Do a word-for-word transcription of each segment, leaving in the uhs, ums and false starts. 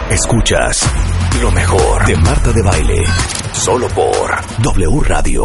Escuchas lo mejor de Marta de Baile, solo por W Radio.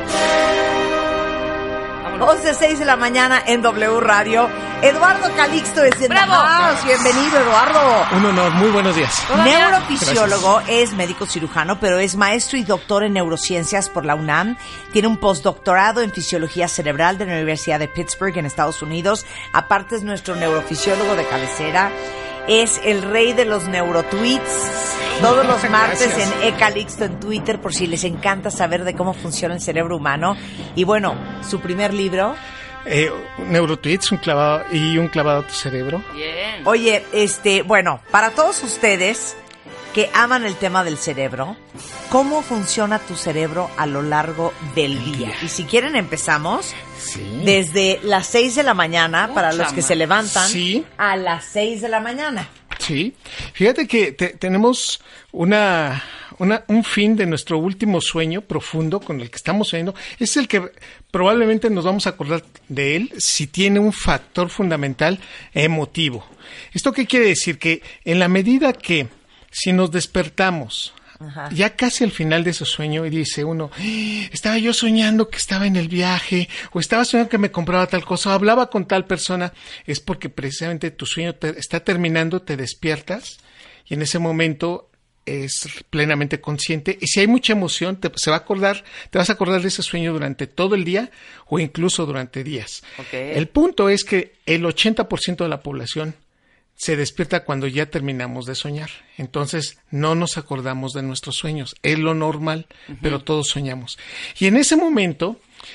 once, seis de la mañana en W Radio. Eduardo Calixto es en ¡Bravo! House. Bienvenido, Eduardo. Un honor, muy buenos días. Neurofisiólogo, Gracias. Es médico cirujano, pero es maestro y doctor en neurociencias por la UNAM. Tiene un postdoctorado en fisiología cerebral de la Universidad de Pittsburgh en Estados Unidos. Aparte es nuestro neurofisiólogo de cabecera. Es el rey de los neurotweets. Todos los martes Gracias. En eCalixto en Twitter, por si les encanta saber de cómo funciona el cerebro humano. Y bueno, su primer libro... Eh, Neurotweets, un clavado y un clavado a tu cerebro. Bien. Oye, este, bueno, para todos ustedes que aman el tema del cerebro, ¿cómo funciona tu cerebro a lo largo del día? Y si quieren empezamos sí. desde las seis de la mañana, Mucha para los que se levantan, sí. a las seis de la mañana. Sí, fíjate que te, tenemos una, una, un fin de nuestro último sueño profundo con el que estamos soñando. Es el que probablemente nos vamos a acordar de él si tiene un factor fundamental emotivo. ¿Esto qué quiere decir? Que en la medida que si nos despertamos Ajá. ya casi al final de ese sueño y dice uno, estaba yo soñando que estaba en el viaje, o estaba soñando que me compraba tal cosa, o hablaba con tal persona, es porque precisamente tu sueño te está terminando, te despiertas y en ese momento es plenamente consciente, y si hay mucha emoción te, se va a acordar, te vas a acordar de ese sueño durante todo el día o incluso durante días. Okay. El punto es que el ochenta por ciento de la población se despierta cuando ya terminamos de soñar. Entonces, no nos acordamos de nuestros sueños. Es lo normal, uh-huh. pero todos soñamos. Y en ese momento,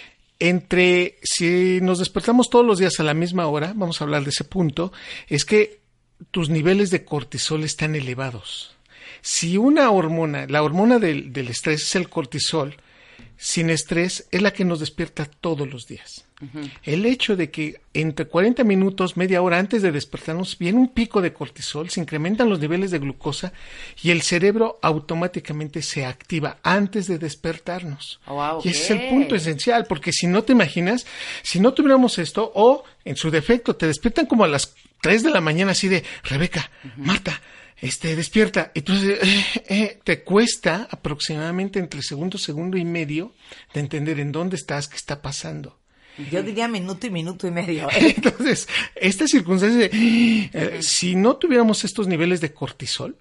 entre si nos despertamos todos los días a la misma hora, vamos a hablar de ese punto, es que tus niveles de cortisol están elevados. Si una hormona, la hormona del, del estrés es el cortisol, sin estrés es la que nos despierta todos los días. Uh-huh. El hecho de que entre cuarenta minutos, media hora antes de despertarnos, viene un pico de cortisol, se incrementan los niveles de glucosa y el cerebro automáticamente se activa antes de despertarnos. Oh, wow, y ese es el punto esencial, porque si no te imaginas, si no tuviéramos esto, o en su defecto, te despiertan como a las tres de la mañana así de, Rebeca, uh-huh. Marta, Este, despierta, entonces eh, eh, te cuesta aproximadamente entre segundo, segundo y medio de entender en dónde estás, qué está pasando. Yo diría minuto y minuto y medio. ¿eh? Entonces, esta circunstancia, eh, si no tuviéramos estos niveles de cortisol,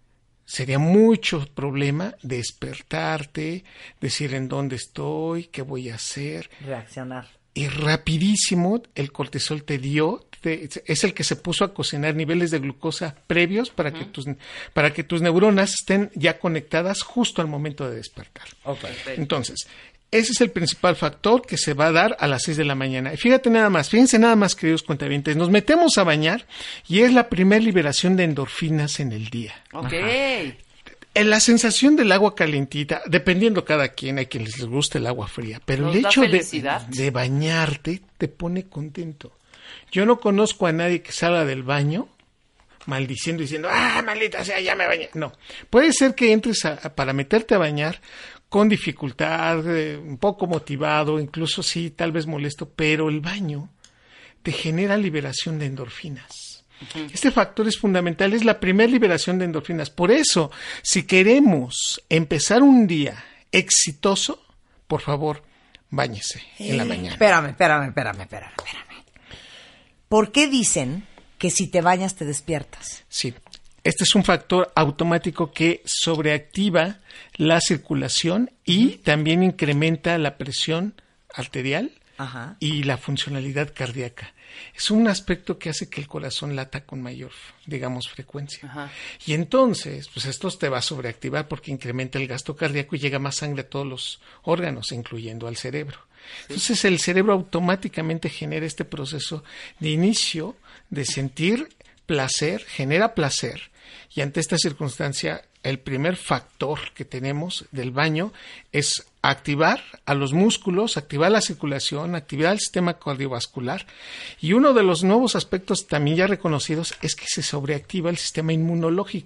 sería mucho problema despertarte, decir en dónde estoy, qué voy a hacer. Reaccionar. Y rapidísimo el cortisol te dio, te, es el que se puso a cocinar niveles de glucosa previos para, uh-huh. que tus, para que tus neuronas estén ya conectadas justo al momento de despertar. Okay. Entonces, ese es el principal factor que se va a dar a las seis de la mañana. Y fíjate nada más, fíjense nada más, queridos cuentavientes, nos metemos a bañar y es la primera liberación de endorfinas en el día. Ok. Ajá. La sensación del agua calientita, dependiendo cada quien, hay quien les gusta el agua fría, pero Nos el hecho de, de bañarte te pone contento. Yo no conozco a nadie que salga del baño maldiciendo, diciendo, ah, maldita sea, ya me bañé. No, puede ser que entres a, a, para meterte a bañar con dificultad, eh, un poco motivado, incluso sí, tal vez molesto, pero el baño te genera liberación de endorfinas. Este factor es fundamental, es la primera liberación de endorfinas. Por eso, si queremos empezar un día exitoso, por favor, báñese en la mañana. Espérame, espérame, espérame, espérame, espérame. ¿Por qué dicen que si te bañas te despiertas? Sí, este es un factor automático que sobreactiva la circulación y uh-huh. también incrementa la presión arterial Ajá. y la funcionalidad cardíaca. Es un aspecto que hace que el corazón lata con mayor, digamos, frecuencia. Ajá. Y entonces, pues esto te va a sobreactivar porque incrementa el gasto cardíaco y llega más sangre a todos los órganos, incluyendo al cerebro. Sí. Entonces el cerebro automáticamente genera este proceso de inicio de sentir placer, genera placer. Y ante esta circunstancia, el primer factor que tenemos del baño es activar a los músculos, activar la circulación, activar el sistema cardiovascular. Y uno de los nuevos aspectos también ya reconocidos es que se sobreactiva el sistema inmunológico.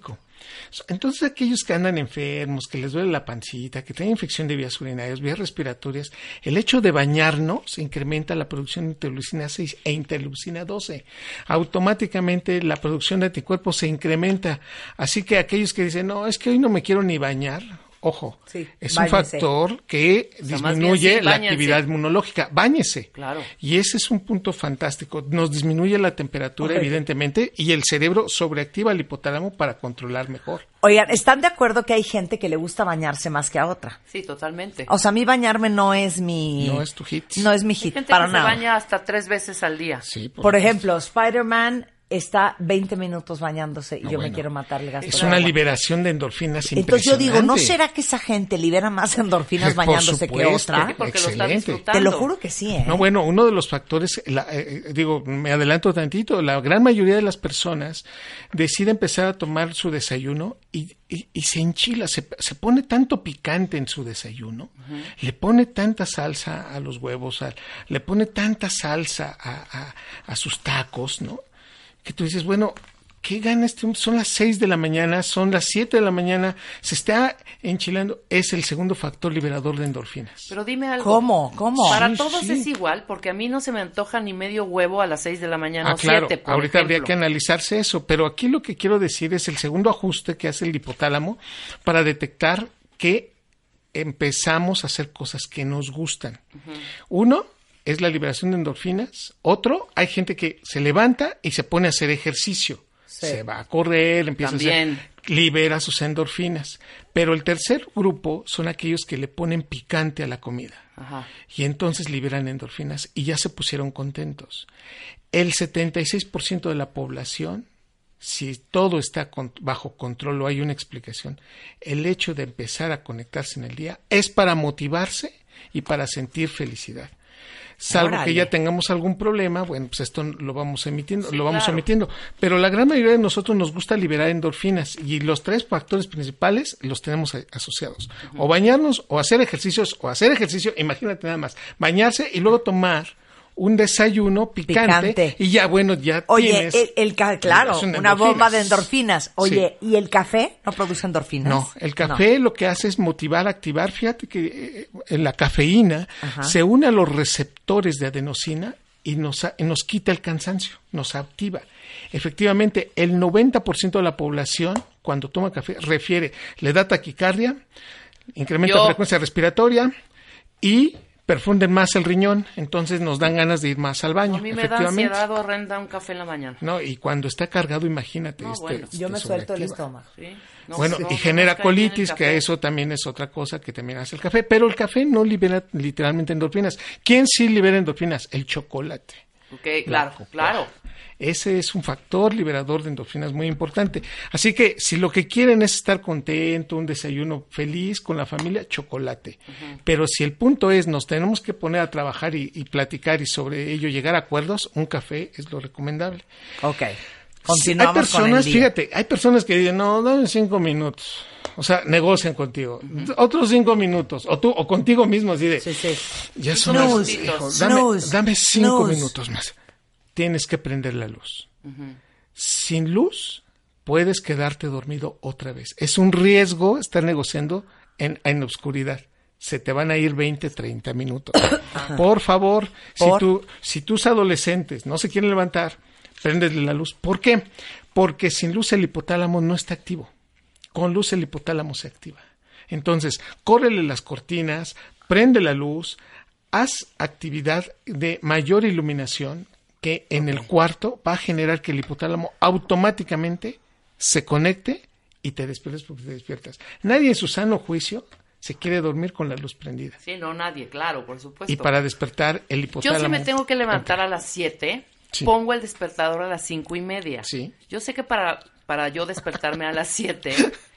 Entonces, aquellos que andan enfermos, que les duele la pancita, que tienen infección de vías urinarias, vías respiratorias, el hecho de bañarnos incrementa la producción de interleucina seis e interleucina doce. Automáticamente la producción de anticuerpos se incrementa. Así que aquellos que dicen, no, es que hoy no me quiero ni bañar, ojo, sí, es báñese. Un factor que o sea, disminuye bien, sí, la actividad inmunológica. Báñese. Claro. Y ese es un punto fantástico. Nos disminuye la temperatura, okay. evidentemente, y el cerebro sobreactiva el hipotálamo para controlar mejor. Oigan, ¿están de acuerdo que hay gente que le gusta bañarse más que a otra? Sí, totalmente. O sea, a mí bañarme no es mi... No es tu hit. No es mi hit, hay gente para que nada. se baña hasta tres veces al día. Sí, por, por ejemplo, Spider-Man... está veinte minutos bañándose y no, yo bueno, me quiero matar el gasto. Es una agua. Liberación de endorfinas impresionante. Entonces yo digo, ¿no será que esa gente libera más endorfinas bañándose supuesto, que otra? Sí, porque excelente. Lo está disfrutando. Te lo juro que sí, ¿eh? No, bueno, uno de los factores, la, eh, digo, me adelanto tantito, la gran mayoría de las personas decide empezar a tomar su desayuno y, y, y se enchila, se, se pone tanto picante en su desayuno, uh-huh. le pone tanta salsa a los huevos, a, le pone tanta salsa a, a, a sus tacos, ¿no? Que tú dices, bueno, ¿qué gana este? Son las seis de la mañana, son las siete de la mañana, se está enchilando. Es el segundo factor liberador de endorfinas. Pero dime algo. ¿Cómo? ¿Cómo? Para sí, todos sí. es igual, porque a mí no se me antoja ni medio huevo a las seis de la mañana ah, o claro. siete, por Ahorita ejemplo. habría que analizarse eso, pero aquí lo que quiero decir es el segundo ajuste que hace el hipotálamo para detectar que empezamos a hacer cosas que nos gustan. Uh-huh. Uno, es la liberación de endorfinas. Otro, hay gente que se levanta y se pone a hacer ejercicio. Sí. Se va a correr, empieza También. a hacer, libera sus endorfinas. Pero el tercer grupo son aquellos que le ponen picante a la comida. Ajá. Y entonces liberan endorfinas y ya se pusieron contentos. El setenta y seis por ciento de la población, si todo está con, bajo control o hay una explicación, el hecho de empezar a conectarse en el día es para motivarse y para sentir felicidad. Salvo Órale. Que ya tengamos algún problema, bueno, pues esto lo vamos emitiendo, sí, lo vamos claro. omitiendo. Pero la gran mayoría de nosotros nos gusta liberar endorfinas y los tres factores principales los tenemos a- asociados. Uh-huh. O bañarnos, o hacer ejercicios, o hacer ejercicio, imagínate nada más, bañarse y luego tomar un desayuno picante, picante. Y ya, bueno, ya Oye, tienes... el, el ca- claro, una, una bomba de endorfinas. Oye, sí. ¿Y el café no produce endorfinas? No, el café no. Lo que hace es motivar, activar. Fíjate que eh, la cafeína Ajá. se une a los receptores de adenosina y nos, y nos quita el cansancio, nos activa. Efectivamente, el noventa por ciento de la población, cuando toma café, refiere, le da taquicardia, incrementa Yo. la frecuencia respiratoria y... perfunden más el riñón, entonces nos dan ganas de ir más al baño. A mí me da ansiedad horrenda un café en la mañana. No, y cuando está cargado, imagínate. No, este, bueno. Yo me suelto el estómago. ¿Sí? No, bueno, no, y no, genera no colitis, que eso también es otra cosa que también hace el café. Pero el café no libera literalmente endorfinas. ¿Quién sí libera endorfinas? El chocolate. Ok, claro, claro. Ese es un factor liberador de endorfinas muy importante. Así que si lo que quieren es estar contento, un desayuno feliz con la familia, chocolate. Uh-huh. Pero si el punto es nos tenemos que poner a trabajar y, y platicar y sobre ello llegar a acuerdos, un café es lo recomendable. Ok. Continuamos hay personas, con el día. Fíjate, hay personas que dicen, no, dame cinco minutos. O sea, negocian contigo. Uh-huh. Otros cinco minutos. O tú, o contigo mismo, así de, sí, sí. ya son las, hijo, dame, dame cinco Snooze. minutos más. Tienes que prender la luz. Uh-huh. Sin luz, puedes quedarte dormido otra vez. Es un riesgo estar negociando en, en oscuridad. Se te van a ir veinte, treinta minutos. Ajá. Por favor, ¿Por? Si, tú, si tus adolescentes no se quieren levantar, préndele la luz. ¿Por qué? Porque sin luz el hipotálamo no está activo. Con luz el hipotálamo se activa. Entonces, córrele las cortinas, prende la luz, haz actividad de mayor iluminación, que en el cuarto va a generar que el hipotálamo automáticamente se conecte y te despiertes porque te despiertas. Nadie en su sano juicio se quiere dormir con la luz prendida. Sí, no, nadie, claro, por supuesto. Y para despertar el hipotálamo... Yo si me tengo que levantar a las siete, sí. pongo el despertador a las cinco y media. Sí. Yo sé que para, para yo despertarme a las siete,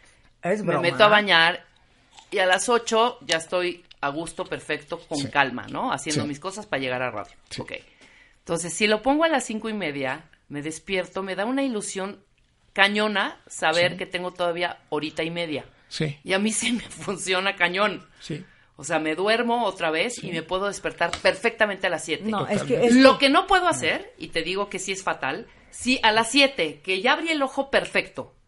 es me meto a bañar y a las ocho ya estoy a gusto, perfecto, con sí. calma, ¿no? Haciendo sí. mis cosas para llegar a radio. Sí. Ok. Entonces, si lo pongo a las cinco y media, me despierto, me da una ilusión cañona saber sí. que tengo todavía horita y media. Sí. Y a mí sí me funciona cañón. Sí. O sea, me duermo otra vez sí. y me puedo despertar perfectamente a las siete. No, es que, es lo que... que no puedo hacer, y te digo que sí es fatal, si a las siete, que ya abrí el ojo perfecto,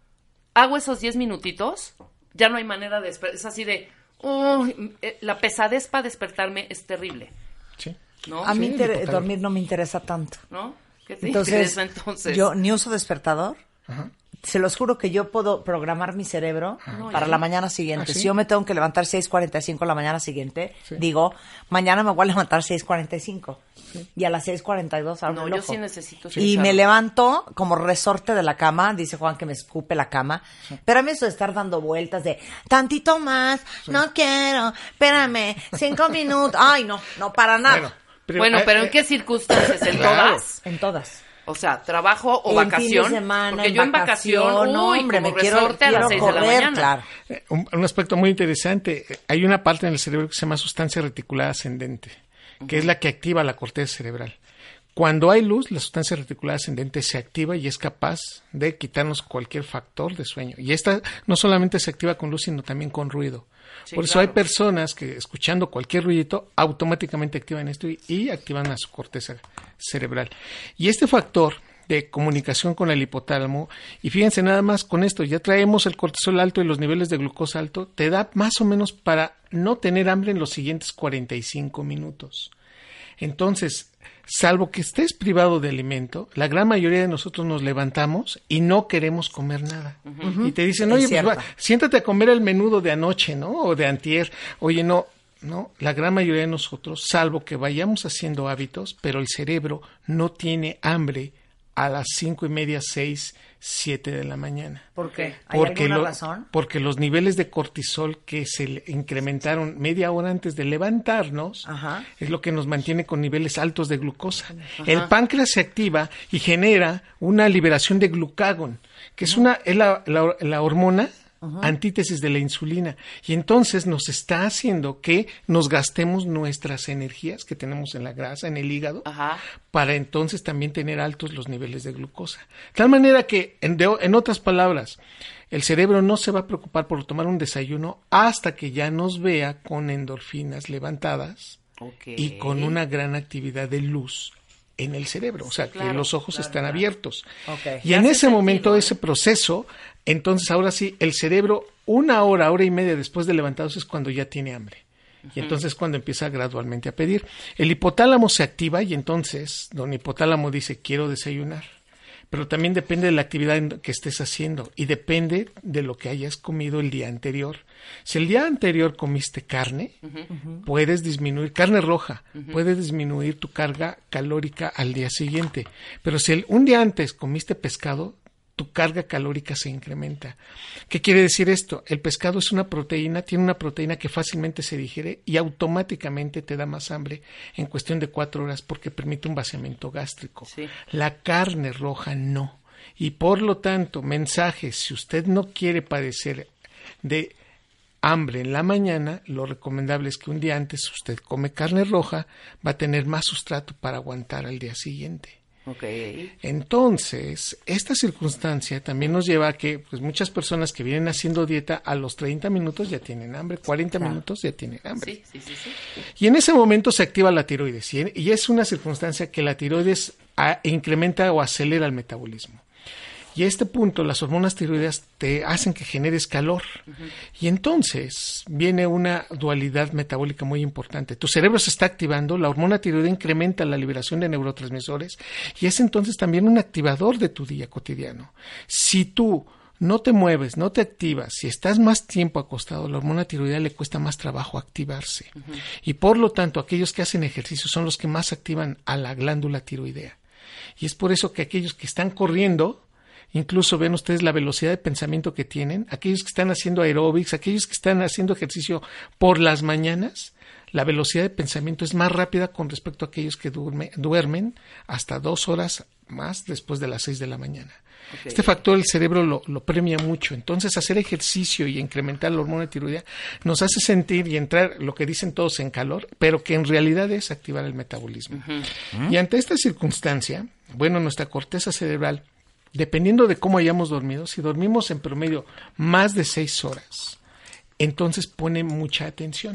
hago esos diez minutitos, ya no hay manera de despertar. Es así de, uh, la pesadez para despertarme es terrible. Sí. ¿No? A mí Sí, inter- total. dormir no me interesa tanto. ¿No? ¿Qué te Entonces, interesa entonces? yo ni uso despertador. Ajá. Se los juro que yo puedo programar mi cerebro No, para ya. la mañana siguiente. ¿Ah, sí? Si yo me tengo que levantar seis cuarenta y cinco la mañana siguiente, Sí. digo, mañana me voy a levantar seis cuarenta y cinco. Y a las seis cuarenta y dos abro No, el yo ojo. sí necesito Y escucharlo. me levanto como resorte de la cama, dice Juan que me escupe la cama. Pero a mí eso de estar dando vueltas de tantito más, no quiero, espérame, cinco minutos. Ay, no, no, para nada. Bueno, pero, Bueno, eh, pero ¿en eh, qué circunstancias? ¿En Claro. todas? En todas. O sea, trabajo o En vacación. fin de semana, porque en yo en vacación, no, uy, hombre, como me quiero, resorte a quiero las seis de la correr, mañana. claro. eh, un, un aspecto muy interesante. Hay una parte en el cerebro que se llama sustancia reticular ascendente, que es la que activa la corteza cerebral. Cuando hay luz, la sustancia reticular ascendente se activa y es capaz de quitarnos cualquier factor de sueño. Y esta no solamente se activa con luz, sino también con ruido. Sí, Por eso claro. hay personas que escuchando cualquier ruidito automáticamente activan esto y, y activan a su corteza cerebral. Y este factor de comunicación con el hipotálamo, y fíjense nada más con esto, ya traemos el cortisol alto y los niveles de glucosa alto, te da más o menos para no tener hambre en los siguientes cuarenta y cinco minutos. Entonces, salvo que estés privado de alimento, la gran mayoría de nosotros nos levantamos y no queremos comer nada. Uh-huh. Y te dicen, oye, pues, va, siéntate a comer el menudo de anoche, ¿no? O de antier. Oye, no, no, la gran mayoría de nosotros, salvo que vayamos haciendo hábitos, pero el cerebro no tiene hambre a las cinco y media, seis, siete de la mañana. ¿Por qué? ¿Hay porque alguna lo, razón? Porque los niveles de cortisol que se incrementaron media hora antes de levantarnos, Ajá. es lo que nos mantiene con niveles altos de glucosa. Ajá. El páncreas se activa y genera una liberación de glucagón, que es una es la, la, la hormona Ajá. antítesis de la insulina, y entonces nos está haciendo que nos gastemos nuestras energías que tenemos en la grasa, en el hígado, Ajá. para entonces también tener altos los niveles de glucosa. De tal manera que, en, de, en otras palabras, el cerebro no se va a preocupar por tomar un desayuno hasta que ya nos vea con endorfinas levantadas okay. y con una gran actividad de luz en el cerebro, o sea, sí, claro, que los ojos claro, están claro. abiertos. Okay. Y en ese sentido, momento, ¿eh? ese proceso, entonces ahora sí, el cerebro, una hora, hora y media después de levantarse es cuando ya tiene hambre. Uh-huh. Y entonces cuando empieza gradualmente a pedir. El hipotálamo se activa y entonces don hipotálamo dice, quiero desayunar. Pero también depende de la actividad que estés haciendo y depende de lo que hayas comido el día anterior. Si el día anterior comiste carne, uh-huh. puedes disminuir, carne roja, uh-huh. puedes disminuir tu carga calórica al día siguiente. Pero si el, un día antes comiste pescado, tu carga calórica se incrementa. ¿Qué quiere decir esto? El pescado es una proteína, tiene una proteína que fácilmente se digiere y automáticamente te da más hambre en cuestión de cuatro horas porque permite un vaciamiento gástrico. Sí. La carne roja no. Y por lo tanto, mensaje, si usted no quiere padecer de hambre en la mañana, lo recomendable es que un día antes usted come carne roja, va a tener más sustrato para aguantar al día siguiente. Okay. Entonces, esta circunstancia también nos lleva a que pues, muchas personas que vienen haciendo dieta a los treinta minutos ya tienen hambre, cuarenta claro. minutos ya tienen hambre. Sí, sí, sí, sí. Y en ese momento se activa la tiroides y, y es una circunstancia que la tiroides a, incrementa o acelera el metabolismo. Y a este punto las hormonas tiroideas te hacen que generes calor. Uh-huh. Y entonces viene una dualidad metabólica muy importante. Tu cerebro se está activando, la hormona tiroidea incrementa la liberación de neurotransmisores y es entonces también un activador de tu día cotidiano. Si tú no te mueves, no te activas, si estás más tiempo acostado, la hormona tiroidea le cuesta más trabajo activarse. Uh-huh. Y por lo tanto, aquellos que hacen ejercicio son los que más activan a la glándula tiroidea. Y es por eso que aquellos que están corriendo, incluso ven ustedes la velocidad de pensamiento que tienen, aquellos que están haciendo aeróbics, aquellos que están haciendo ejercicio por las mañanas, la velocidad de pensamiento es más rápida con respecto a aquellos que duerme, duermen hasta dos horas más después de las seis de la mañana. Okay. Este factor el cerebro lo, lo premia mucho, entonces hacer ejercicio y incrementar la hormona tiroidea nos hace sentir y entrar, lo que dicen todos, en calor, pero que en realidad es activar el metabolismo. Uh-huh. Y ante esta circunstancia, bueno, nuestra corteza cerebral, dependiendo de cómo hayamos dormido, si dormimos en promedio más de seis horas, entonces pone mucha atención.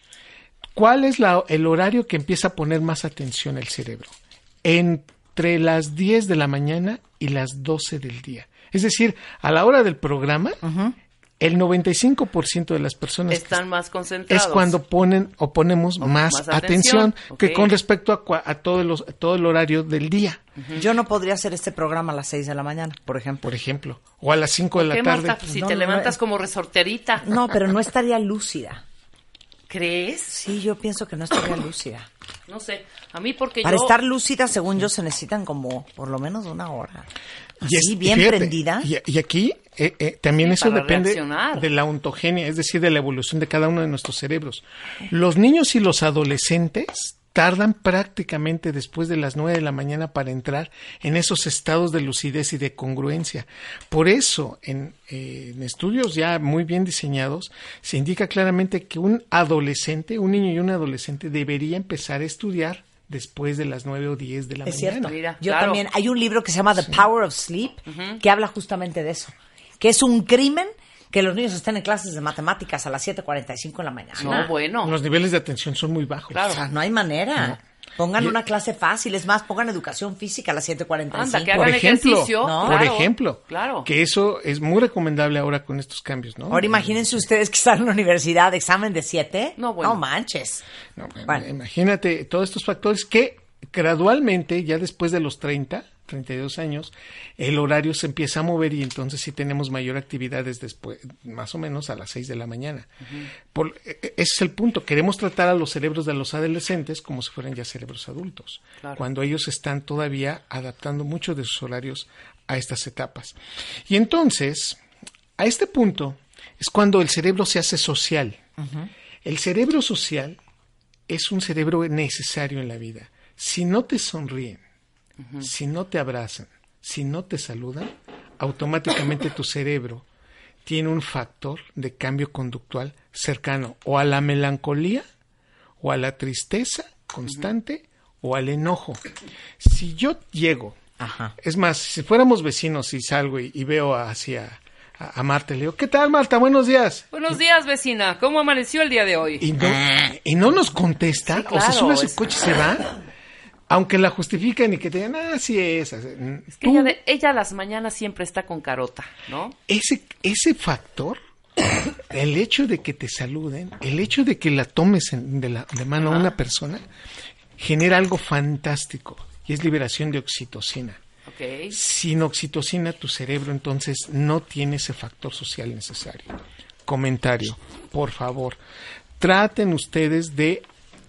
¿Cuál es la, el horario que empieza a poner más atención el cerebro? Entre las diez de la mañana y las doce del día. Es decir, a la hora del programa, uh-huh. el noventa y cinco por ciento de las personas están más concentrados. Es cuando ponen o ponemos o más, más atención, atención okay. que con respecto a, a, todo los, a todo el horario del día. Uh-huh. Yo no podría hacer este programa a las seis de la mañana, por ejemplo. Por ejemplo. O a las cinco de la ¿Qué, tarde. Marta? Si no, te no, levantas no, como resorterita. No, pero no estaría lúcida. ¿Crees? Sí, yo pienso que no estaría lúcida. No sé, a mí porque Para yo... estar lúcida, según yo, se necesitan como por lo menos una hora. Así, y es, bien fíjate, prendida. Y, y aquí eh, eh, también sí, eso depende reaccionar. de la ontogenia, es decir, de la evolución de cada uno de nuestros cerebros. Los niños y los adolescentes tardan prácticamente después de las nueve de la mañana para entrar en esos estados de lucidez y de congruencia. Por eso, en, eh, en estudios ya muy bien diseñados, se indica claramente que un adolescente, un niño y un adolescente debería empezar a estudiar después de las nueve o diez de la es mañana. Cierto. Mira, Yo claro. también, hay un libro que se llama The sí. Power of Sleep, uh-huh. que habla justamente de eso, que es un crimen que los niños estén en clases de matemáticas a las siete cuarenta y cinco de la mañana. No, bueno. Los niveles de atención son muy bajos. Claro. O sea, no hay manera. No. Pongan y, una clase fácil, es más, pongan educación física a las siete cuarenta y cinco. Anda, que hagan por ejemplo, ejercicio. ¿no? Por Claro, ejemplo, claro. que eso es muy recomendable ahora con estos cambios, ¿no? Ahora imagínense ustedes que están en la universidad, examen de siete. No, bueno. No manches. No, bueno, Bueno. Imagínate todos estos factores que gradualmente, ya después de los treinta, treinta y dos años, el horario se empieza a mover y entonces sí tenemos mayor actividades después, más o menos a las seis de la mañana. Uh-huh. Por, ese es el punto. Queremos tratar a los cerebros de los adolescentes como si fueran ya cerebros adultos, claro. cuando ellos están todavía adaptando mucho de sus horarios a estas etapas. Y entonces, a este punto, es cuando el cerebro se hace social. Uh-huh. El cerebro social es un cerebro necesario en la vida. Si no te sonríen, uh-huh. si no te abrazan, si no te saludan, automáticamente tu cerebro tiene un factor de cambio conductual cercano o a la melancolía, o a la tristeza constante, uh-huh. o al enojo. Si yo llego, Ajá. es más, si fuéramos vecinos y salgo y, y veo hacia... a Marta le digo, ¿qué tal, Marta? Buenos días. Buenos días, vecina. ¿Cómo amaneció el día de hoy? Y no, y no nos contesta, sí, claro, o se sube a su es... coche y se va, aunque la justifiquen y que te digan, ah, sí es. Es que Tú, ella, de, ella a las mañanas siempre está con carota, ¿no? Ese, ese factor, el hecho de que te saluden, el hecho de que la tomes en, de, la, de mano Ajá. a una persona, genera algo fantástico, y es liberación de oxitocina. Okay. Sin oxitocina, tu cerebro entonces no tiene ese factor social necesario. Comentario, por favor, traten ustedes de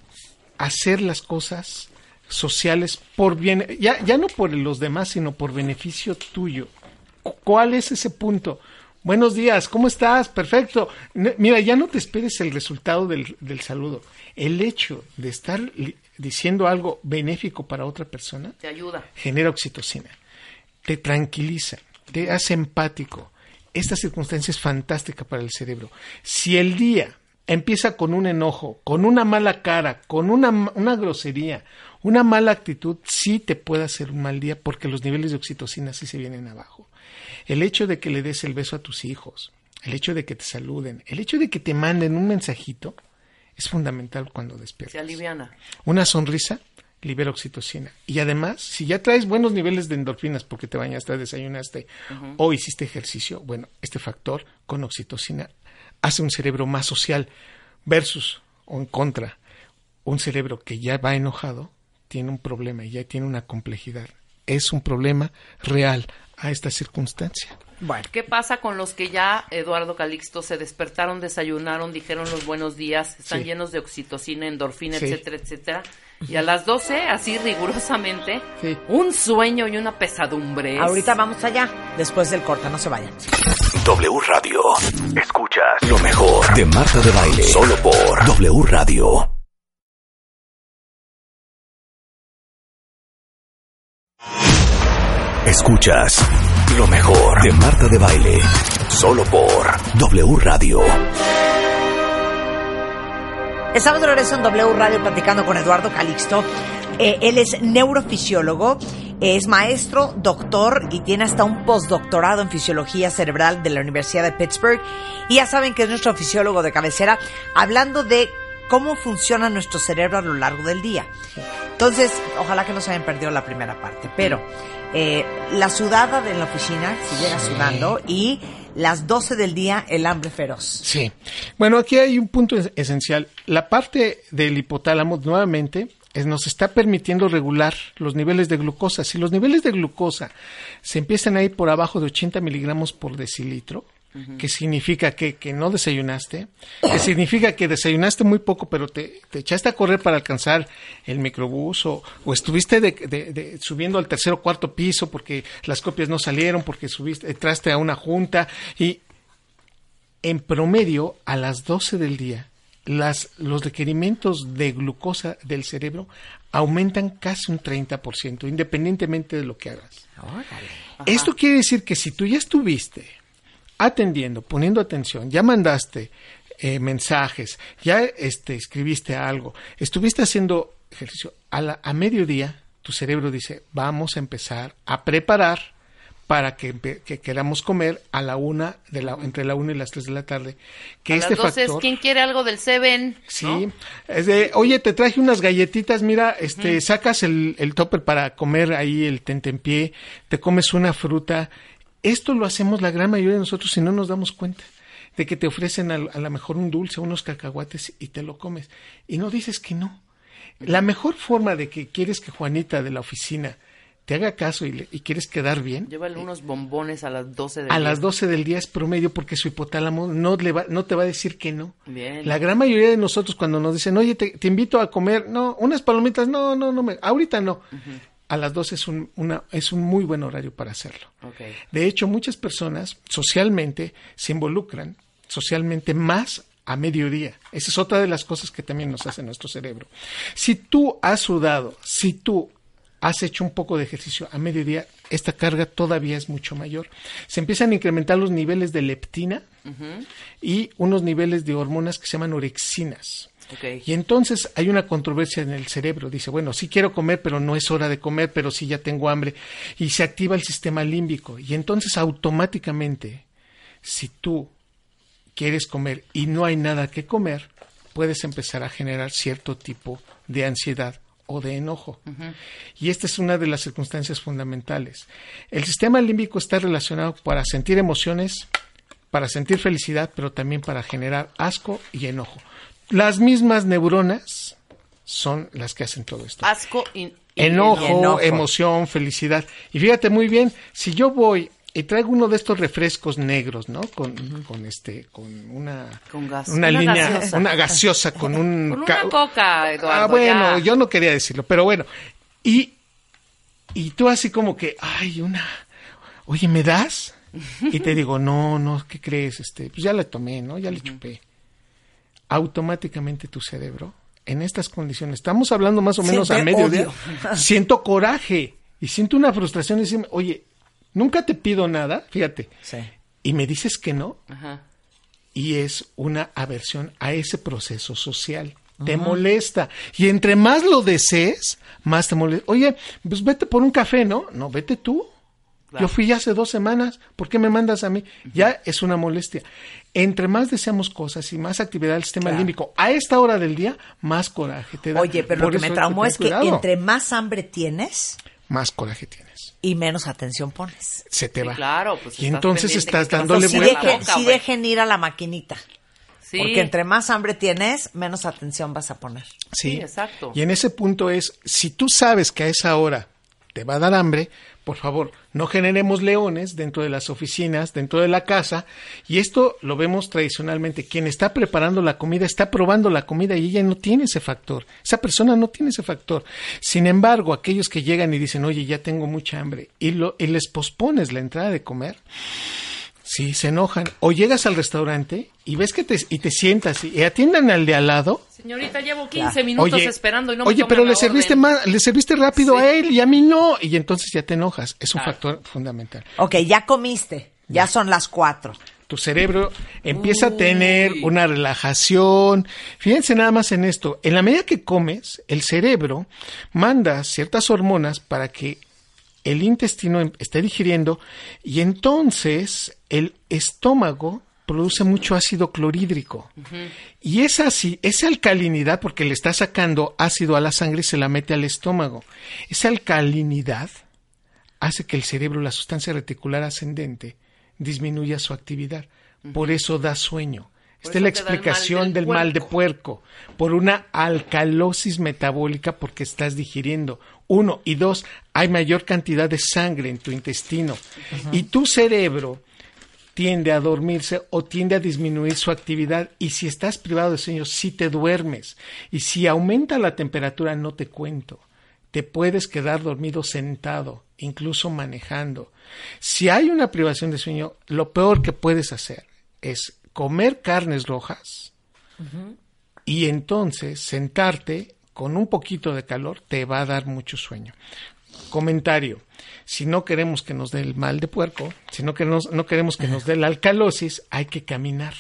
hacer las cosas sociales por bien, ya, ya no por los demás, sino por beneficio tuyo. ¿Cuál es ese punto? Buenos días, ¿cómo estás? Perfecto. Mira, ya no te esperes el resultado del, del saludo. El hecho de estar li- diciendo algo benéfico para otra persona te ayuda, genera oxitocina, te tranquiliza, te hace empático. Esta circunstancia es fantástica para el cerebro. Si el día empieza con un enojo, con una mala cara, con una, una grosería, una mala actitud, sí te puede hacer un mal día porque los niveles de oxitocina sí se vienen abajo. El hecho de que le des el beso a tus hijos, el hecho de que te saluden, el hecho de que te manden un mensajito, es fundamental cuando despiertas. Se aliviana. Una sonrisa libera oxitocina. Y además, si ya traes buenos niveles de endorfinas porque te bañaste, desayunaste uh-huh. o hiciste ejercicio, bueno, este factor con oxitocina hace un cerebro más social versus o en contra. Un cerebro que ya va enojado tiene un problema y ya tiene una complejidad. Es un problema real a esta circunstancia. Bueno, ¿qué pasa con los que ya, Eduardo Calixto, se despertaron, desayunaron, dijeron los buenos días, están sí. llenos de oxitocina, endorfina, sí. etcétera, etcétera? Y a las doce, así rigurosamente, sí. un sueño y una pesadumbre. Ahorita vamos allá, después del corte, no se vayan. W Radio. Escuchas lo mejor de Marta de Baile, solo por W Radio. Escuchas lo mejor de Marta de Baile, solo por W Radio. Estamos de regreso en W Radio platicando con Eduardo Calixto. Eh, él es neurofisiólogo, es maestro, doctor y tiene hasta un postdoctorado en fisiología cerebral de la Universidad de Pittsburgh. Y ya saben que es nuestro fisiólogo de cabecera, hablando de cómo funciona nuestro cerebro a lo largo del día. Entonces, ojalá que no se hayan perdido la primera parte, pero eh, la sudada de la oficina, si llega sudando, y las doce del día, el hambre feroz. Sí. Bueno, aquí hay un punto es- esencial. La parte del hipotálamo, nuevamente, es, nos está permitiendo regular los niveles de glucosa. Si los niveles de glucosa se empiezan a ir por abajo de ochenta miligramos por decilitro, uh-huh. que significa que, que no desayunaste, que significa que desayunaste muy poco, pero te, te echaste a correr para alcanzar el microbús, o, o estuviste de, de, de, subiendo al tercer o cuarto piso porque las copias no salieron, porque subiste, entraste a una junta, y en promedio a las doce del día Las, los requerimientos de glucosa del cerebro aumentan casi un treinta por ciento, independientemente de lo que hagas. Órale. Esto quiere decir que si tú ya estuviste atendiendo, poniendo atención, ya mandaste eh, mensajes, ya este, escribiste algo, estuviste haciendo ejercicio, a, la, a mediodía tu cerebro dice, vamos a empezar a preparar para que, que queramos comer a la una, de la, entre la una y las tres de la tarde. Que a este las doce factor, es, ¿quién quiere algo del Seven? Sí, ¿no? es de, oye, te traje unas galletitas, mira, este, uh-huh. sacas el, el topper para comer ahí el tentempié, te comes una fruta. Esto lo hacemos la gran mayoría de nosotros y no nos damos cuenta de que te ofrecen a, a lo mejor un dulce, unos cacahuates y te lo comes. Y no dices que no. La mejor forma de que quieres que Juanita de la oficina te haga caso y, le, y quieres quedar bien. Llévale eh, unos bombones a las doce del a día. A las doce del día es promedio porque su hipotálamo no, le va, no te va a decir que no. Bien. La gran mayoría de nosotros cuando nos dicen, oye, te, te invito a comer, no, unas palomitas, no, no, no, me, ahorita no. Uh-huh. A las doce es un, una, es un muy buen horario para hacerlo. Okay. De hecho, muchas personas socialmente se involucran, socialmente más a mediodía. Esa es otra de las cosas que también nos hace nuestro cerebro. Si tú has sudado, si tú has hecho un poco de ejercicio a mediodía, esta carga todavía es mucho mayor. Se empiezan a incrementar los niveles de leptina uh-huh. y unos niveles de hormonas que se llaman orexinas. Okay. Y entonces hay una controversia en el cerebro. Dice, bueno, sí quiero comer, pero no es hora de comer, pero sí ya tengo hambre. Y se activa el sistema límbico. Y entonces automáticamente, si tú quieres comer y no hay nada que comer, puedes empezar a generar cierto tipo de ansiedad o de enojo. Uh-huh. Y esta es una de las circunstancias fundamentales. El sistema límbico está relacionado para sentir emociones, para sentir felicidad, pero también para generar asco y enojo. Las mismas neuronas son las que hacen todo esto. Asco y, y enojo, enojo, emoción, felicidad. Y fíjate muy bien, si yo voy y traigo uno de estos refrescos negros, ¿no? Con, uh-huh. con este, con una, con gas, una, una línea, gaseosa. una gaseosa con un con ca- una coca, Eduardo. Ah, bueno, ya. yo no quería decirlo, pero bueno. Y, y tú así como que, ay, una, oye, ¿me das? Y te digo, no, no, ¿qué crees? Este, pues ya la tomé, ¿no? Ya le uh-huh. chupé. Automáticamente tu cerebro, en estas condiciones, estamos hablando más o menos Siente a mediodía, odio. siento coraje y siento una frustración y decirme, oye, nunca te pido nada, fíjate, sí. y me dices que no, Ajá. y es una aversión a ese proceso social. Uh-huh. Te molesta. Y entre más lo desees, más te molesta. Oye, pues vete por un café, ¿no? No, vete tú. Claro. Yo fui ya hace dos semanas, ¿por qué me mandas a mí? Uh-huh. Ya es una molestia. Entre más deseamos cosas y más actividad del sistema claro. límbico, a esta hora del día, más coraje te da. Oye, pero por lo que me traumó es que cuidado. Entre más hambre tienes, más coraje tienes. Y menos atención pones. Se te sí, va. Claro, pues y entonces estás dándole vuelta. vuelta. Sí, dejen, sí dejen ir a la maquinita. Sí. Porque entre más hambre tienes, menos atención vas a poner. Sí, sí, exacto. Y en ese punto es, si tú sabes que a esa hora te va a dar hambre, por favor, no generemos leones dentro de las oficinas, dentro de la casa, y esto lo vemos tradicionalmente. Quien está preparando la comida está probando la comida y ella no tiene ese factor. Esa persona no tiene ese factor. Sin embargo, aquellos que llegan y dicen, oye, ya tengo mucha hambre, y, lo, y les pospones la entrada de comer, sí, se enojan. O llegas al restaurante y ves que te, y te sientas y atiendan al de al lado. Señorita, llevo quince minutos oye, esperando y no me Oye, pero le serviste más, le serviste rápido sí. a él y a mí no. Y entonces ya te enojas. Es un ah. factor fundamental. Ok, ya comiste. Ya, ya son las cuatro. Tu cerebro empieza Uy. a tener una relajación. Fíjense nada más en esto. En la medida que comes, el cerebro manda ciertas hormonas para que el intestino esté digiriendo y entonces el estómago produce mucho ácido clorhídrico. Uh-huh. Y esa, esa alcalinidad, porque le está sacando ácido a la sangre y se la mete al estómago, esa alcalinidad hace que el cerebro, la sustancia reticular ascendente, disminuya su actividad. Uh-huh. Por eso da sueño. Por Esta es la explicación mal del, del mal de puerco. Por una alcalosis metabólica, porque estás digiriendo. Uno. Y dos, hay mayor cantidad de sangre en tu intestino. Uh-huh. Y tu cerebro tiende a dormirse o tiende a disminuir su actividad. Y si estás privado de sueño, sí te duermes. Y si aumenta la temperatura, no te cuento. Te puedes quedar dormido sentado, incluso manejando. Si hay una privación de sueño, lo peor que puedes hacer es comer carnes rojas uh-huh. y entonces sentarte con un poquito de calor te va a dar mucho sueño. Comentario: si no queremos que nos dé el mal de puerco, si no queremos, no queremos que nos dé la alcalosis, hay que caminar.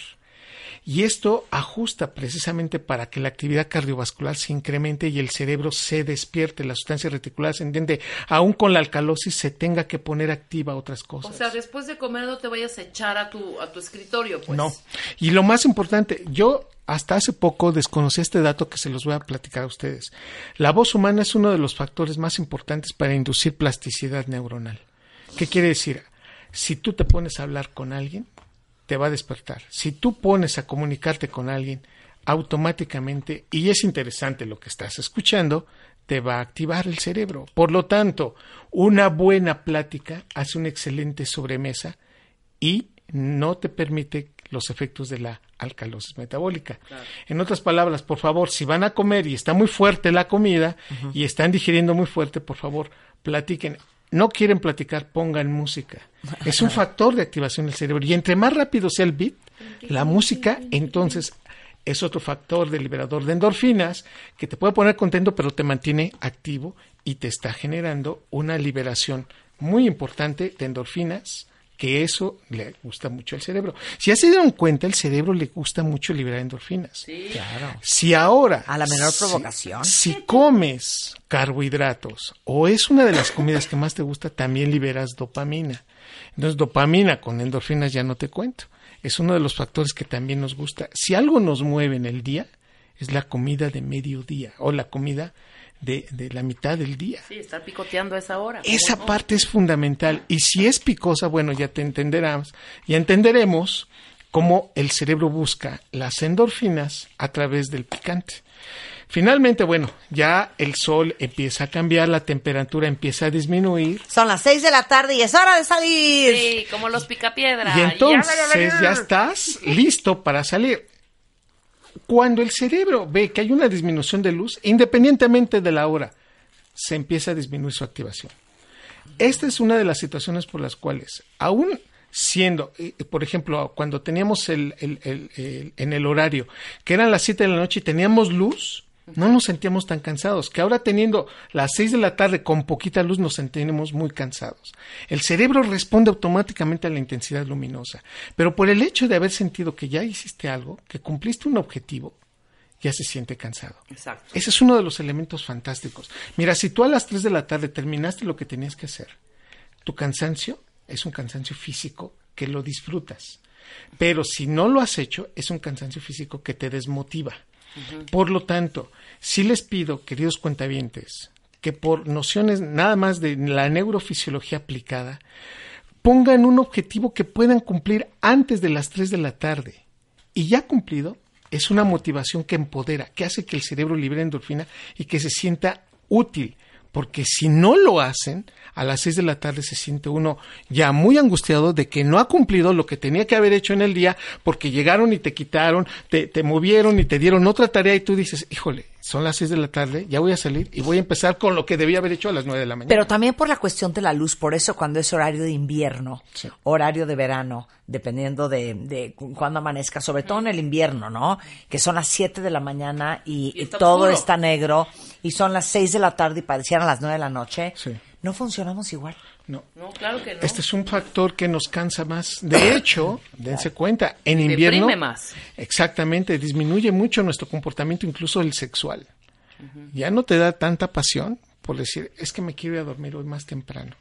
Y esto ajusta precisamente para que la actividad cardiovascular se incremente y el cerebro se despierte, la sustancia reticular ascendente, aún con la alcalosis, se tenga que poner activa a otras cosas. O sea, después de comer no te vayas a echar a tu, a tu escritorio, pues. No. Y lo más importante, yo hasta hace poco desconocí este dato que se los voy a platicar a ustedes. La voz humana es uno de los factores más importantes para inducir plasticidad neuronal. ¿Qué quiere decir? Si tú te pones a hablar con alguien, te va a despertar. Si tú pones a comunicarte con alguien, automáticamente, y es interesante lo que estás escuchando, te va a activar el cerebro. Por lo tanto, una buena plática hace una excelente sobremesa y no te permite los efectos de la alcalosis metabólica. Claro. En otras palabras, por favor, si van a comer y está muy fuerte la comida uh-huh. y están digiriendo muy fuerte, por favor, platiquen. No quieren platicar, pongan música. Es un factor de activación del cerebro. Y entre más rápido sea el beat, la música, entonces es otro factor de liberador de endorfinas que te puede poner contento, pero te mantiene activo y te está generando una liberación muy importante de endorfinas, que eso le gusta mucho al cerebro. Si ya se dieron cuenta, el cerebro le gusta mucho liberar endorfinas. Sí, claro. Si ahora... A la menor si, provocación. Si comes carbohidratos o es una de las comidas que más te gusta, también liberas dopamina. Entonces, dopamina con endorfinas ya no te cuento. Es uno de los factores que también nos gusta. Si algo nos mueve en el día, es la comida de mediodía o la comida De, de la mitad del día. Sí, estar picoteando a esa hora. Esa no? parte es fundamental. Y si es picosa, bueno, ya te entenderás, ya entenderemos cómo el cerebro busca las endorfinas a través del picante. Finalmente, bueno, ya el sol empieza a cambiar, la temperatura empieza a disminuir. Son las seis de la tarde y es hora de salir. Sí, como los picapiedra. Y entonces ya, ya estás listo para salir. Cuando el cerebro ve que hay una disminución de luz, independientemente de la hora, se empieza a disminuir su activación. Esta es una de las situaciones por las cuales, aún siendo, por ejemplo, cuando teníamos el, el, el, el, en el horario, que eran las siete de la noche y teníamos luz, no nos sentíamos tan cansados, que ahora teniendo las seis de la tarde con poquita luz nos sentimos muy cansados. El cerebro responde automáticamente a la intensidad luminosa, pero por el hecho de haber sentido que ya hiciste algo, que cumpliste un objetivo, ya se siente cansado. Exacto. Ese es uno de los elementos fantásticos. Mira, si tú a las tres de la tarde terminaste lo que tenías que hacer, tu cansancio es un cansancio físico que lo disfrutas, pero si no lo has hecho, es un cansancio físico que te desmotiva. Uh-huh. Por lo tanto, sí les pido, queridos cuentavientes, que por nociones nada más de la neurofisiología aplicada, pongan un objetivo que puedan cumplir antes de las tres de la tarde. Y ya cumplido, es una motivación que empodera, que hace que el cerebro libere endorfina y que se sienta útil. Porque si no lo hacen, a las seis de la tarde se siente uno ya muy angustiado de que no ha cumplido lo que tenía que haber hecho en el día, porque llegaron y te quitaron, te, te movieron y te dieron otra tarea y tú dices, híjole, son las seis de la tarde, ya voy a salir y voy a empezar con lo que debía haber hecho a las nueve de la mañana. Pero también por la cuestión de la luz, por eso cuando es horario de invierno, sí. horario de verano, dependiendo de, de cuándo amanezca, sobre todo en el invierno, ¿no? Que son las siete de la mañana y, y, y todo oscuro. Está negro y son las seis de la tarde y parecieran las nueve de la noche. Sí. No funcionamos igual. No. No, claro que no. Este es un factor que nos cansa más. De hecho, dense cuenta, en y invierno... deprime más. Exactamente, disminuye mucho nuestro comportamiento, incluso el sexual. Uh-huh. Ya no te da tanta pasión por decir, es que me quiero ir a dormir hoy más temprano.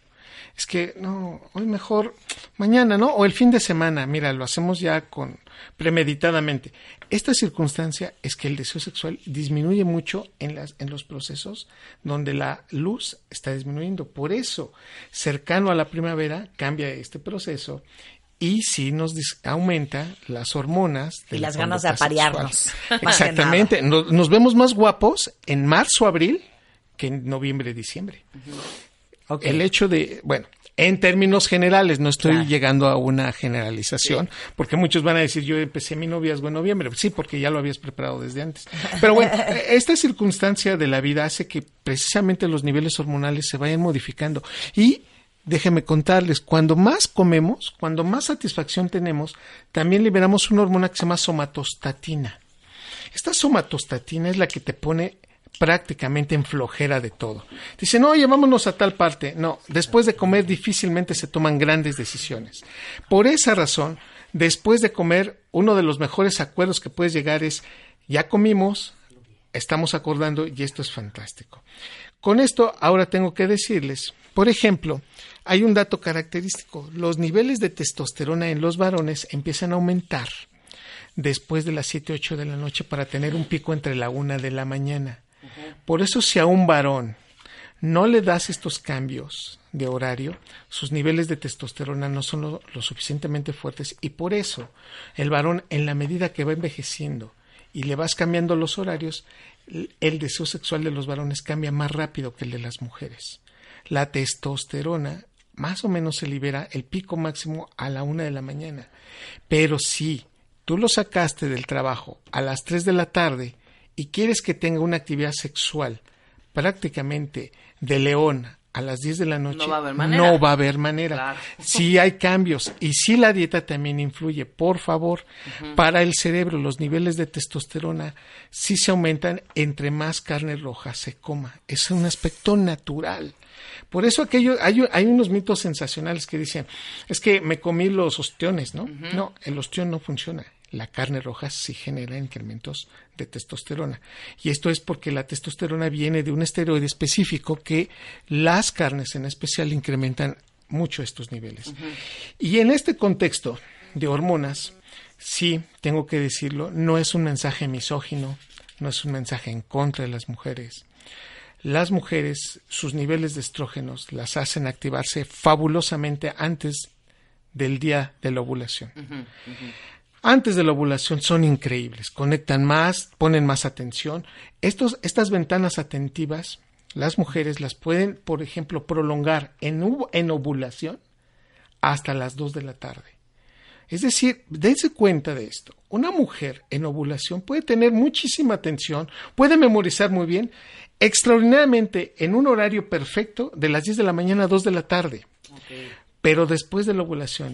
es que no, hoy mejor mañana, ¿no? O el fin de semana, mira, lo hacemos ya con premeditadamente. Esta circunstancia es que el deseo sexual disminuye mucho en las en los procesos donde la luz está disminuyendo. Por eso, cercano a la primavera cambia este proceso y sí nos dis- aumenta las hormonas de y la las ganas de conducta aparearnos. sexual. Exactamente. Nos, nos vemos más guapos en marzo, abril que en noviembre, diciembre. Uh-huh. Okay. El hecho de, bueno, en términos generales, no estoy claro. llegando a una generalización, sí. porque muchos van a decir, yo empecé mi noviazgo en noviembre. Sí, porque ya lo habías preparado desde antes. Pero bueno, esta circunstancia de la vida hace que precisamente los niveles hormonales se vayan modificando. Y déjenme contarles, cuando más comemos, cuando más satisfacción tenemos, también liberamos una hormona que se llama somatostatina. Esta somatostatina es la que te pone prácticamente en flojera de todo. Dicen, oye, vámonos a tal parte. No, después de comer difícilmente se toman grandes decisiones. Por esa razón, después de comer, uno de los mejores acuerdos que puedes llegar es, ya comimos, estamos acordando y esto es fantástico. Con esto, ahora tengo que decirles, por ejemplo, hay un dato característico. Los niveles de testosterona en los varones empiezan a aumentar después de las siete, ocho de la noche para tener un pico entre la una de la mañana. Por eso, si a un varón no le das estos cambios de horario, sus niveles de testosterona no son lo, lo suficientemente fuertes y por eso el varón, en la medida que va envejeciendo y le vas cambiando los horarios, el deseo sexual de los varones cambia más rápido que el de las mujeres. La testosterona más o menos se libera el pico máximo a la una de la mañana, pero si tú lo sacaste del trabajo a las tres de la tarde y quieres que tenga una actividad sexual prácticamente de león a las diez de la noche, no va a haber manera. No va a haber manera. Claro. Sí hay cambios y sí la dieta también influye. Por favor, uh-huh. para el cerebro los niveles de testosterona sí se aumentan entre más carne roja se coma. Es un aspecto natural. Por eso aquello, hay, hay unos mitos sensacionales que dicen, es que me comí los ostiones, ¿no? Uh-huh. No, el ostión no funciona. La carne roja sí genera incrementos de testosterona. Y esto es porque la testosterona viene de un esteroide específico que las carnes en especial incrementan mucho estos niveles. Uh-huh. Y en este contexto de hormonas, sí, tengo que decirlo, no es un mensaje misógino, no es un mensaje en contra de las mujeres. Las mujeres, sus niveles de estrógenos las hacen activarse fabulosamente antes del día de la ovulación. Uh-huh, uh-huh. Antes de la ovulación son increíbles, conectan más, ponen más atención. Estos, estas ventanas atentivas, las mujeres las pueden, por ejemplo, prolongar en, en ovulación hasta las dos de la tarde. Es decir, dense cuenta de esto. Una mujer en ovulación puede tener muchísima atención, puede memorizar muy bien, extraordinariamente en un horario perfecto de las diez de la mañana a dos de la tarde. Okay. Pero después de la ovulación,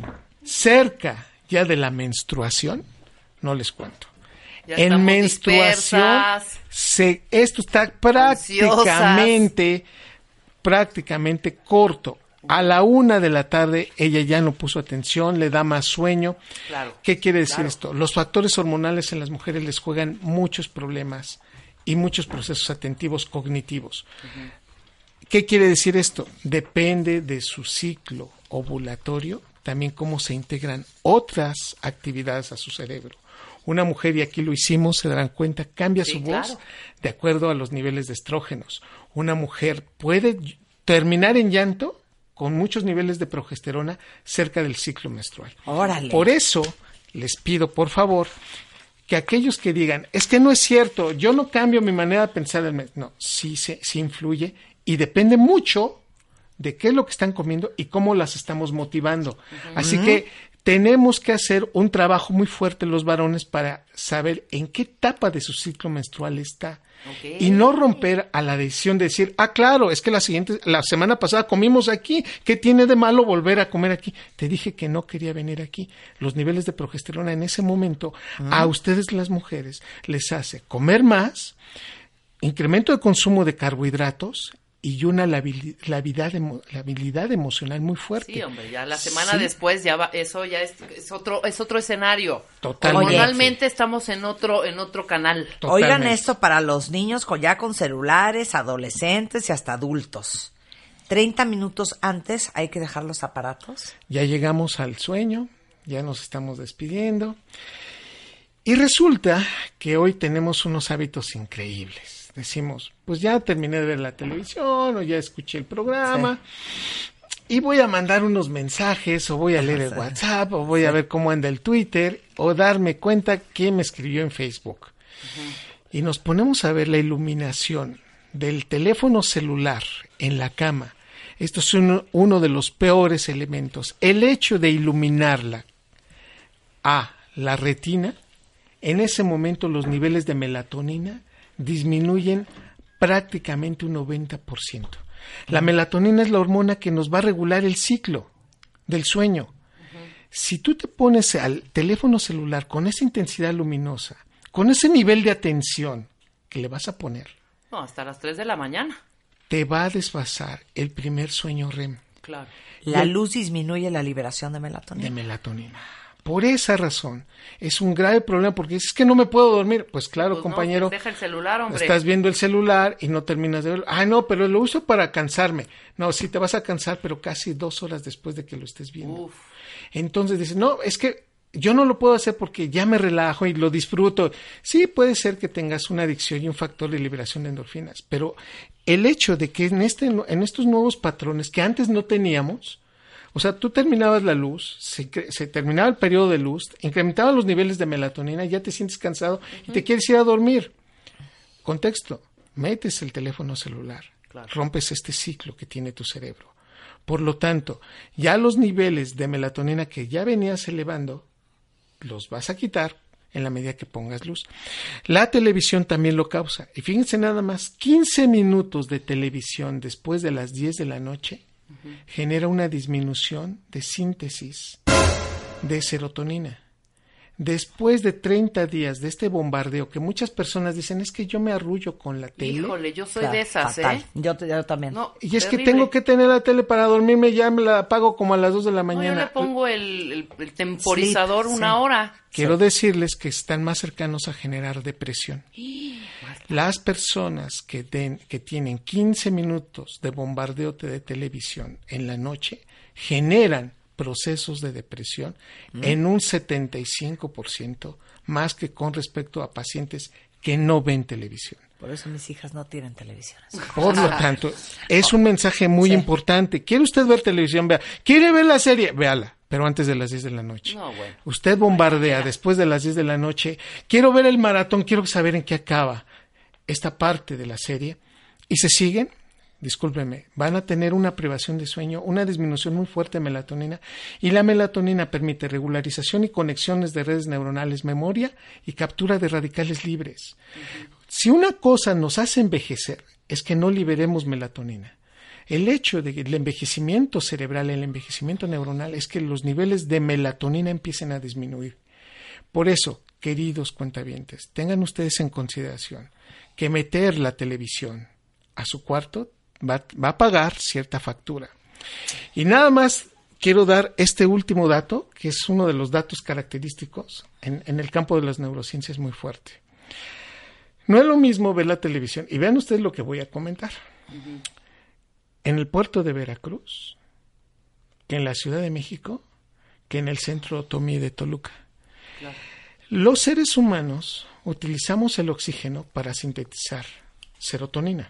cerca ya de la menstruación, no les cuento. Ya en menstruación, se, esto está prácticamente, ansiosas. prácticamente corto. A la una de la tarde ella ya no puso atención, le da más sueño. Claro, ¿Qué quiere decir claro. esto? Los factores hormonales en las mujeres les juegan muchos problemas y muchos procesos atentivos cognitivos. Uh-huh. ¿Qué quiere decir esto? Depende de su ciclo ovulatorio, también cómo se integran otras actividades a su cerebro. Una mujer, y aquí lo hicimos, se darán cuenta, cambia sí, su voz claro. de acuerdo a los niveles de estrógenos. Una mujer puede terminar en llanto con muchos niveles de progesterona cerca del ciclo menstrual. ¡Órale! Por eso les pido, por favor, que aquellos que digan, es que no es cierto, yo no cambio mi manera de pensar del mes. No, sí, sí, sí influye y depende mucho de qué es lo que están comiendo y cómo las estamos motivando. Uh-huh. Así que tenemos que hacer un trabajo muy fuerte los varones para saber en qué etapa de su ciclo menstrual está. Okay. Y no romper a la decisión de decir, ah, claro, es que la siguiente, la semana pasada comimos aquí, ¿qué tiene de malo volver a comer aquí? Te dije que no quería venir aquí. Los niveles de progesterona en ese momento, uh-huh. a ustedes las mujeres les hace comer más, incremento de consumo de carbohidratos y una labil, labilidad, emo, labilidad emocional muy fuerte. Sí, hombre, ya la semana sí. después ya va, eso ya es, es otro es otro escenario. Totalmente. Hormonalmente estamos en otro en otro canal. Totalmente. Oigan esto para los niños con, ya con celulares, adolescentes y hasta adultos. treinta minutos antes hay que dejar los aparatos. Ya llegamos al sueño, ya nos estamos despidiendo. Y resulta que hoy tenemos unos hábitos increíbles. Decimos, pues ya terminé de ver la televisión o ya escuché el programa sí. y voy a mandar unos mensajes o voy a leer el WhatsApp o voy sí. a ver cómo anda el Twitter o darme cuenta quién me escribió en Facebook. Uh-huh. Y nos ponemos a ver la iluminación del teléfono celular en la cama. Esto es uno, uno de los peores elementos. El hecho de iluminarla a la retina, en ese momento los niveles de melatonina disminuyen prácticamente un noventa por ciento. La melatonina es la hormona que nos va a regular el ciclo del sueño. Uh-huh. Si tú te pones al teléfono celular con esa intensidad luminosa, con ese nivel de atención que le vas a poner, no, hasta las tres de la mañana, te va a desfasar el primer sueño R E M. Claro. La el, luz disminuye la liberación de melatonina. De melatonina. Por esa razón, es un grave problema porque dices, es que no me puedo dormir. Pues claro, pues compañero, no, deja el celular, hombre. Estás viendo el celular y no terminas de verlo. Ah, no, pero lo uso para cansarme. No, sí te vas a cansar, pero casi dos horas después de que lo estés viendo. Uf. Entonces dices, no, es que yo no lo puedo hacer porque ya me relajo y lo disfruto. Sí, puede ser que tengas una adicción y un factor de liberación de endorfinas, pero el hecho de que en, este, en estos nuevos patrones que antes no teníamos, o sea, tú terminabas la luz, se, se terminaba el periodo de luz, incrementaban los niveles de melatonina, ya te sientes cansado uh-huh. y te quieres ir a dormir. Contexto, metes el teléfono celular, claro. rompes este ciclo que tiene tu cerebro. Por lo tanto, ya los niveles de melatonina que ya venías elevando, los vas a quitar en la medida que pongas luz. La televisión también lo causa. Y fíjense nada más, quince minutos de televisión después de las diez de la noche uh-huh. genera una disminución de síntesis de serotonina. Después de treinta días de este bombardeo, que muchas personas dicen, es que yo me arrullo con la tele. Híjole, yo soy claro, de esas, fatal. ¿eh? Yo, yo también. No, y es terrible. que tengo que tener la tele para dormirme, ya me la apago como a las dos de la mañana. No, yo le pongo el, el, el temporizador Sleep, una sí. hora. Quiero sí. decirles que están más cercanos a generar depresión. Las personas que, den, que tienen quince minutos de bombardeo de televisión en la noche generan procesos de depresión mm. en un setenta y cinco por ciento más que con respecto a pacientes que no ven televisión. Por eso mis hijas no tienen televisión. Por lo tanto, es un mensaje muy sí. importante. ¿Quiere usted ver televisión? Vea. ¿Quiere ver la serie? Véala, pero antes de las diez de la noche. No, bueno. Usted bombardea bueno, después de las diez de la noche. Quiero ver el maratón, quiero saber en qué acaba esta parte de la serie. Y se siguen. Discúlpeme, van a tener una privación de sueño, una disminución muy fuerte de melatonina, y la melatonina permite regularización y conexiones de redes neuronales, memoria y captura de radicales libres. Uh-huh. Si una cosa nos hace envejecer es que no liberemos melatonina. El hecho del envejecimiento cerebral, el envejecimiento neuronal, es que los niveles de melatonina empiecen a disminuir. Por eso, queridos cuentavientes, tengan ustedes en consideración que meter la televisión a su cuarto Va, va a pagar cierta factura. Y nada más quiero dar este último dato, que es uno de los datos característicos en, en el campo de las neurociencias muy fuerte. No es lo mismo ver la televisión, y vean ustedes lo que voy a comentar. Uh-huh. En el puerto de Veracruz, que en la Ciudad de México, que en el centro Otomí de Toluca. Claro. Los seres humanos utilizamos el oxígeno para sintetizar serotonina.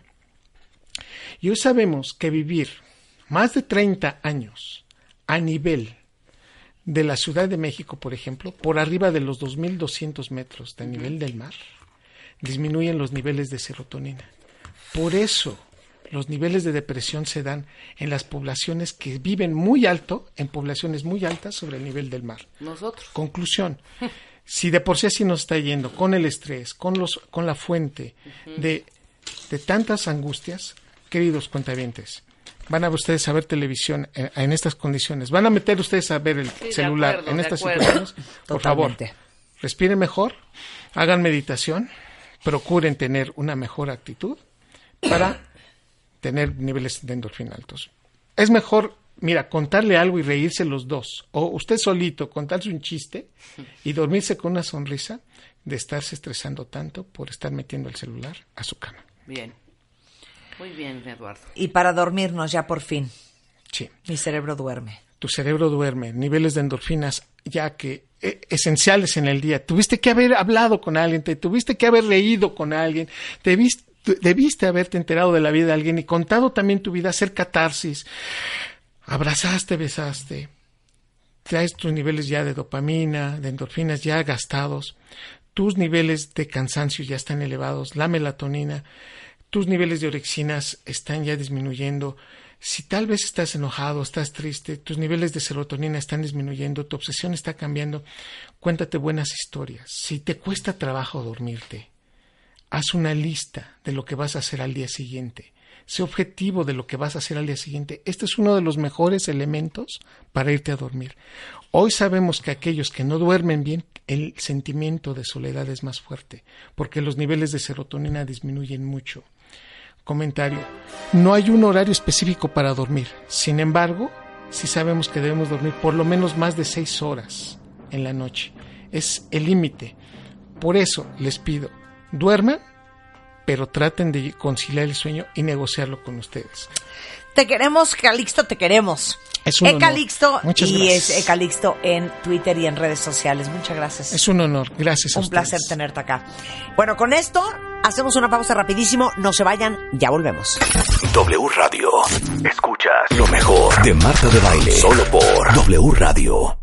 Y hoy sabemos que vivir más de treinta años a nivel de la Ciudad de México, por ejemplo, por arriba de los dos mil doscientos metros de nivel del mar, disminuyen los niveles de serotonina. Por eso los niveles de depresión se dan en las poblaciones que viven muy alto, en poblaciones muy altas sobre el nivel del mar. Nosotros. Conclusión. Si de por sí así nos está yendo con el estrés, con, los, con la fuente uh-huh. de, de tantas angustias, queridos cuentavientes, van a ustedes a ver televisión en, en estas condiciones, van a meter ustedes a ver el sí, celular acuerdo, en estas situaciones, por favor, respiren mejor, hagan meditación, procuren tener una mejor actitud para tener niveles de endorfina altos. Es mejor, mira, contarle algo y reírse los dos, o usted solito contarse un chiste y dormirse con una sonrisa, de estarse estresando tanto por estar metiendo el celular a su cama. Bien. Muy bien, Eduardo. Y para dormirnos ya por fin. Sí. Mi cerebro duerme. Tu cerebro duerme, niveles de endorfinas ya que eh, esenciales en el día. Tuviste que haber hablado con alguien, te tuviste que haber reído con alguien, debiste, debiste haberte enterado de la vida de alguien y contado también tu vida, hacer catarsis. Abrazaste, besaste. Traes tus niveles ya de dopamina, de endorfinas ya gastados. Tus niveles de cansancio ya están elevados, la melatonina, tus niveles de orexinas están ya disminuyendo. Si tal vez estás enojado, estás triste, tus niveles de serotonina están disminuyendo, tu obsesión está cambiando, cuéntate buenas historias. Si te cuesta trabajo dormirte, haz una lista de lo que vas a hacer al día siguiente. Sé objetivo de lo que vas a hacer al día siguiente. Este es uno de los mejores elementos para irte a dormir. Hoy sabemos que aquellos que no duermen bien, el sentimiento de soledad es más fuerte, porque los niveles de serotonina disminuyen mucho. Comentario: no hay un horario específico para dormir. Sin embargo, sí sabemos que debemos dormir por lo menos más de seis horas en la noche. Es el límite. Por eso les pido, duerman, pero traten de conciliar el sueño y negociarlo con ustedes. Te queremos, Calixto, te queremos. Es un Ecalixto, Muchas y gracias. es Ecalixto en Twitter y en redes sociales. Muchas gracias. Es un honor. Gracias a Un ustedes. placer tenerte acá. Bueno, con esto hacemos una pausa rapidísimo. No se vayan, ya volvemos. W Radio. Escuchas lo mejor de Marta de Baile. Solo por W Radio.